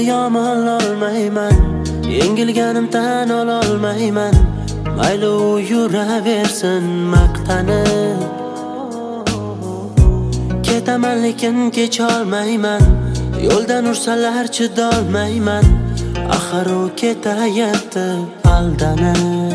yomonlolmayman, yengilganim tan ololmayman. Mayli u yuraversin maqtanib, ketaman lekin kecholmayman. Yo'ldan ursalar chidolmayman, axir u ketayapti aldanib.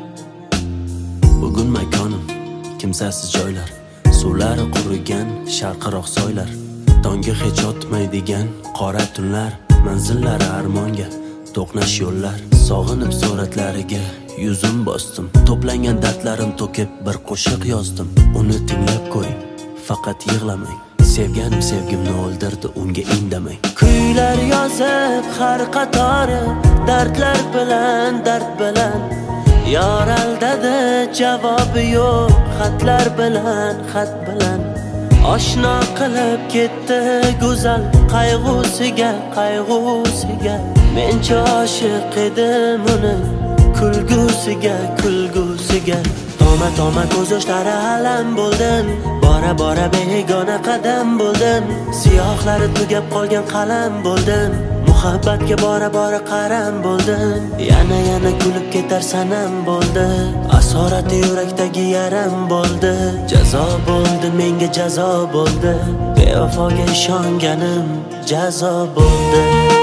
Bugun makonim kimsasiz joylar, suvlari qurigan sharqiroq soylar, tonga hech o'tmaydigan qora tunlar, manzillari armonga to'qnash yo'llar. Sog'inib suratlariga yuzim bosdim, to'plangan dardlarim to'kib bir qo'shiq yozdim. Uni tinglab ko'ring, faqat yig'lamang. Sevganim sevgimni o'ldirdi, unga indamang. Kuylar yozib har qatori, dardlar bilan dard bilan. Yor aldadi, javobi yo'q, xatlar bilan xat bilan. Oshno qilib ketdi go'zal qayg'usiga, qayg'usiga. Mencha oshiq edim uni kulgusiga, kulgusiga. Toma toma ko'z yoshlari alam bo'ldim, bora bora begona qadam bo'ldim. Siyohlari tugab qolgan qalam bo'ldim, muhabbatga bora bora qaram bo'ldim. Yana kulib ketar sanam bo'ldi, asorati yurakdagi yaram bo'ldi. Jazo bo'ldi, menga jazo bo'ldi, bevafoga ishonganim jazo bo'ldi.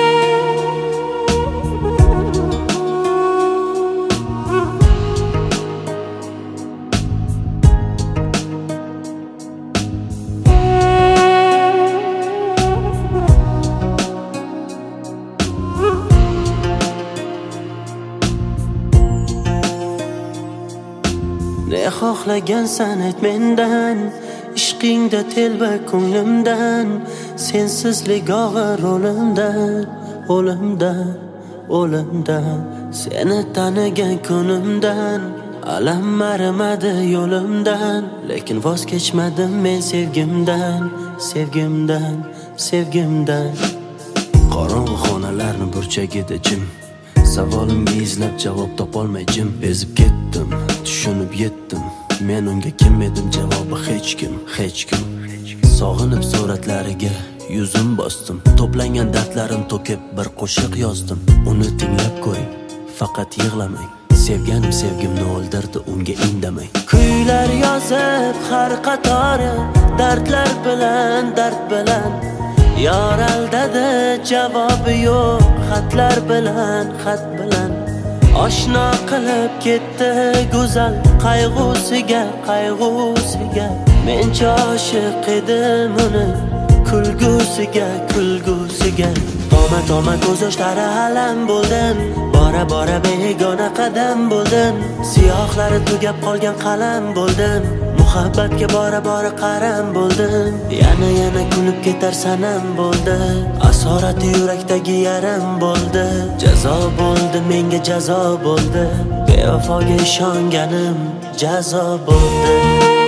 Ne xohlagansan ayt mendan, ishqingda telba ko'nglimdan. Sensizlik og'ir o'limdan, o'limdan, o'limdan. Seni tanigan kunimdan alam marimadi yo'limdan, lekin voz kechmadim men sevgimdan, sevgimdan, sevgimdan. Qorong'u xonalarni burchagida jim, savolimga izlab javob topolmay jim bezib ketdim. Tushunib yetdim, men unga kim edim, javobi hech kim, hech kim. Sog'inib suratlariga yuzim bosdim, to'plangan dardlarim to'kib bir qo'shiq yozdim. Uni tinglab ko'ring, faqat yig'lamang. Sevganim sevgimni o'ldirdi, unga indamang. Kuylar yozib har qatori, dardlar bilan dard bilan. Yor aldadi, javobi yo'q, xatlar bilan xat bilan. Oshno qilib ketdi go'zal qayg'usiga, qayg'usiga. Mencha oshiq edim uni kulgusiga, kulgusiga. Toma toma ko'z yoshlari alam bo'ldim, bora bora begona qadam bo'ldim. Siyohlari tugab qolgan qalam bo'ldim, muhabbatga bora bora qaram bo'ldim. Yana kulib ketar sanam bo'ldi, asorati yurakdagi yaram bo'ldi. Jazo bo'ldi, menga jazo bo'ldi, bevafoga ishonganim jazo bo'ldi.